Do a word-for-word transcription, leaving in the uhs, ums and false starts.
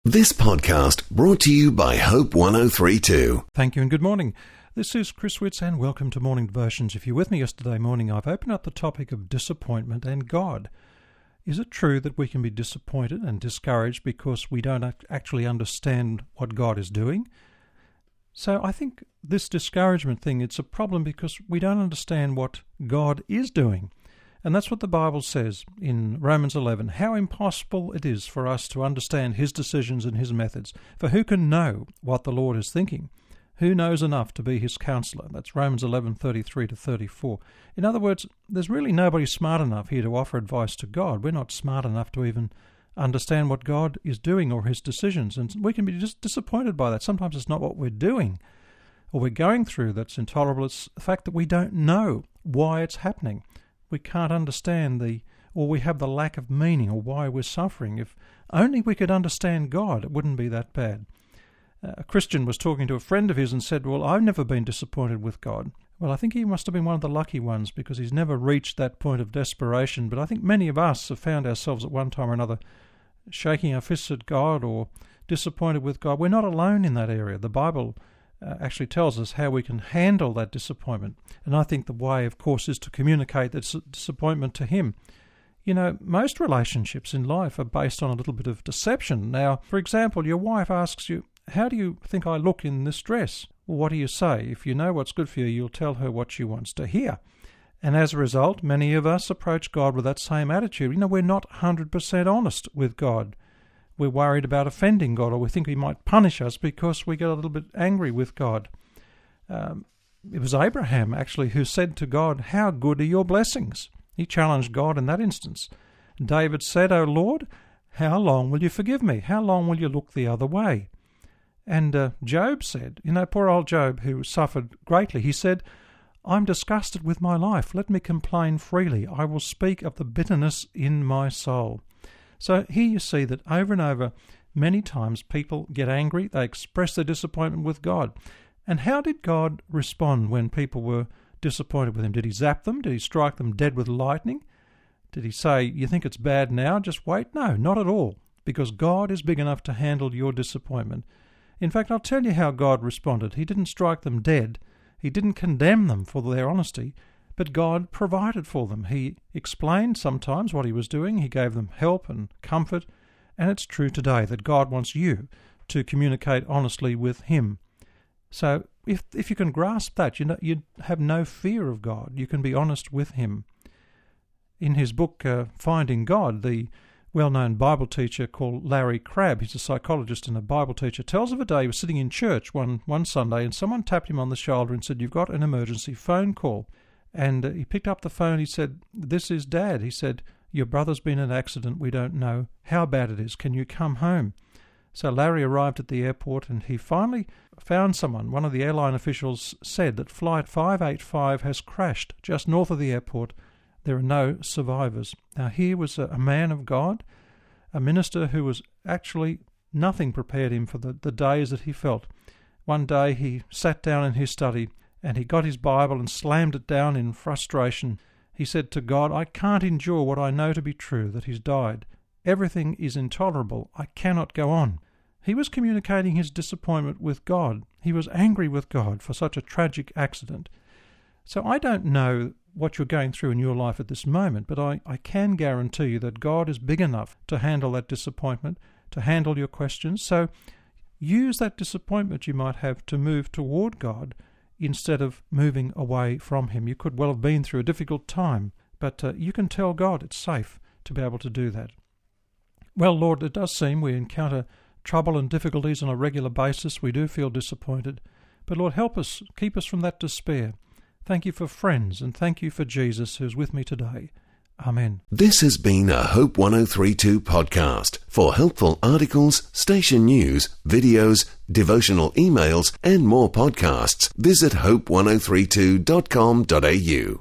This podcast brought to you by Hope one oh three point two. Thank you and good morning. This is Chris Witts and welcome to Morning Devotions. If you're with me yesterday morning, I've opened up the topic of disappointment and God. Is it true that we can be disappointed and discouraged because we don't actually understand what God is doing? So I think this discouragement thing, it's a problem because we don't understand what God is doing. And that's what the Bible says in Romans eleven, how impossible it is for us to understand his decisions and his methods. For who can know what the Lord is thinking? Who knows enough to be his counselor? That's Romans eleven, thirty-three to thirty-four. In other words, there's really nobody smart enough here to offer advice to God. We're not smart enough to even understand what God is doing or his decisions. And we can be just disappointed by that. Sometimes it's not what we're doing or we're going through that's intolerable. It's the fact that we don't know why it's happening. We can't understand the, or we have the lack of meaning or why we're suffering. If only we could understand God, it wouldn't be that bad. Uh, a Christian was talking to a friend of his and said, well, I've never been disappointed with God. Well, I think he must have been one of the lucky ones because he's never reached that point of desperation. But I think many of us have found ourselves at one time or another shaking our fists at God or disappointed with God. We're not alone in that area. The Bible Uh, actually tells us how we can handle that disappointment. And I think the way, of course, is to communicate that dis- disappointment to him. You know, most relationships in life are based on a little bit of deception. Now, for example, your wife asks you, how do you think I look in this dress? Well, what do you say? If you know what's good for you, you'll tell her what she wants to hear. And as a result, many of us approach God with that same attitude. You know, we're not one hundred percent honest with God. We're worried about offending God, or we think he might punish us because we get a little bit angry with God. Um, it was Abraham, actually, who said to God, how good are your blessings? He challenged God in that instance. David said, O Lord, how long will you forgive me? How long will you look the other way? And uh, Job said, you know, poor old Job, who suffered greatly, he said, I'm disgusted with my life. Let me complain freely. I will speak of the bitterness in my soul. So here you see that over and over, many times people get angry, they express their disappointment with God. And how did God respond when people were disappointed with him? Did he zap them? Did he strike them dead with lightning? Did he say, you think it's bad now, just wait? No, not at all, because God is big enough to handle your disappointment. In fact, I'll tell you how God responded. He didn't strike them dead. He didn't condemn them for their honesty. But God provided for them. He explained sometimes what he was doing. He gave them help and comfort. And it's true today that God wants you to communicate honestly with him. So if if you can grasp that, you know, you have no fear of God. You can be honest with him. In his book, uh, Finding God, the well-known Bible teacher called Larry Crabb, he's a psychologist and a Bible teacher, tells of a day he was sitting in church one, one Sunday and someone tapped him on the shoulder and said, you've got an emergency phone call. And uh, he picked up the phone. He said, this is Dad. He said, your brother's been in an accident. We don't know how bad it is. Can you come home? So Larry arrived at the airport and he finally found someone. One of the airline officials said that Flight five eighty-five has crashed just north of the airport. There are no survivors. Now here was a, a man of God, a minister who was actually, nothing prepared him for the, the days that he felt. One day he sat down in his study and he got his Bible and slammed it down in frustration. He said to God, I can't endure what I know to be true, that he's died. Everything is intolerable. I cannot go on. He was communicating his disappointment with God. He was angry with God for such a tragic accident. So I don't know what you're going through in your life at this moment, but I, I can guarantee you that God is big enough to handle that disappointment, to handle your questions. So use that disappointment you might have to move toward God instead of moving away from him. You could well have been through a difficult time, but uh, you can tell God it's safe to be able to do that. Well, Lord, it does seem we encounter trouble and difficulties on a regular basis. We do feel disappointed. But Lord, help us, keep us from that despair. Thank you for friends, and thank you for Jesus who's with me today. Amen. This has been a Hope one oh three point two podcast. For helpful articles, station news, videos, devotional emails, and more podcasts, visit hope one oh three two dot com dot a u.